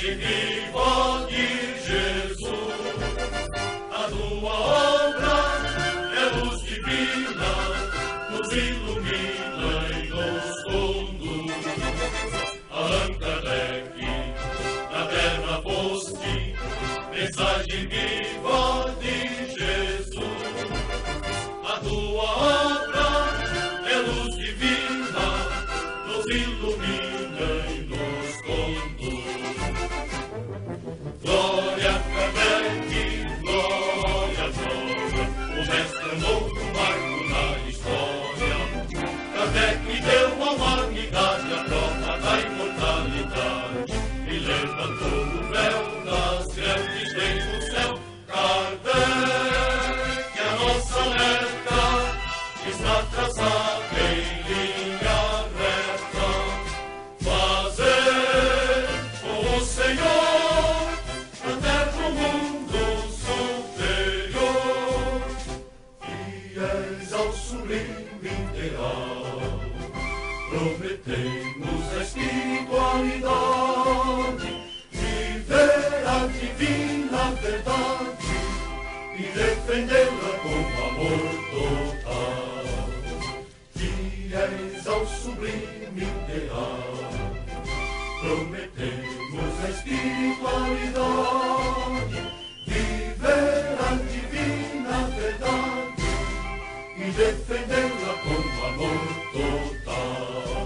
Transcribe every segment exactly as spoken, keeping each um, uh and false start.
mensagem viva de Jesus. A tua obra é luz divina, nos ilumina e nos conduz. Allan Kardec, na terra foste, mensagem viva de Jesus. A tua obra é luz divina, nos ilumina e nos conduz. Glória a Kardec, glória, glória, o mestre amou um marco na história. Kardec me deu a humanidade, a prova da imortalidade, e levantou o véu das grandes leis do céu. Kardec, a nossa alerta está traçada em linha reta. Fazer com o Senhor na terra um mundo superior, fiéis ao sublime ideal, prometemos a espiritualidade, viver a divina verdade e defendê-la com amor total. Fiéis ao sublime ideal, prometemos a espiritualidade, viver a divina verdade e defendê-la com amor total.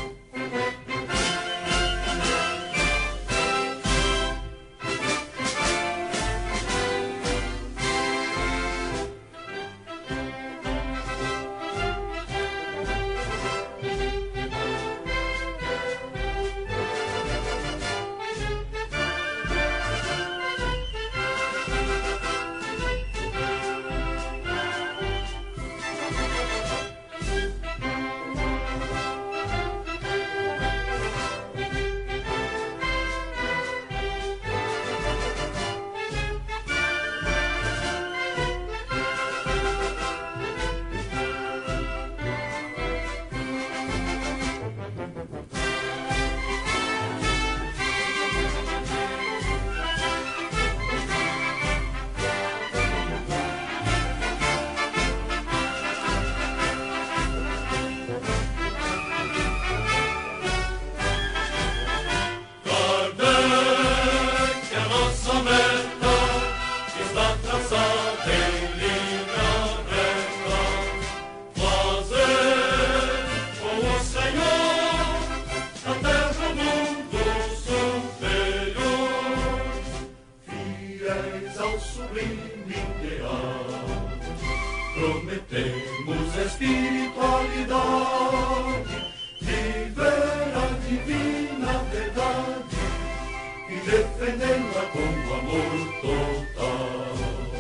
Prometemos a espiritualidade, viver a divina verdade e defendê-la com amor total.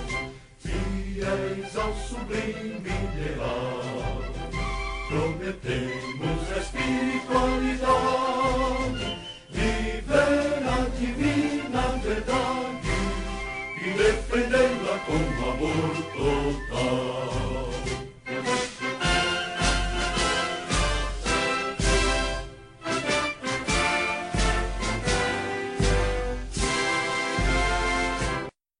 Fiéis ao sublime ideal, prometemos a espiritualidade, viver a divina verdade e defendê-la com amor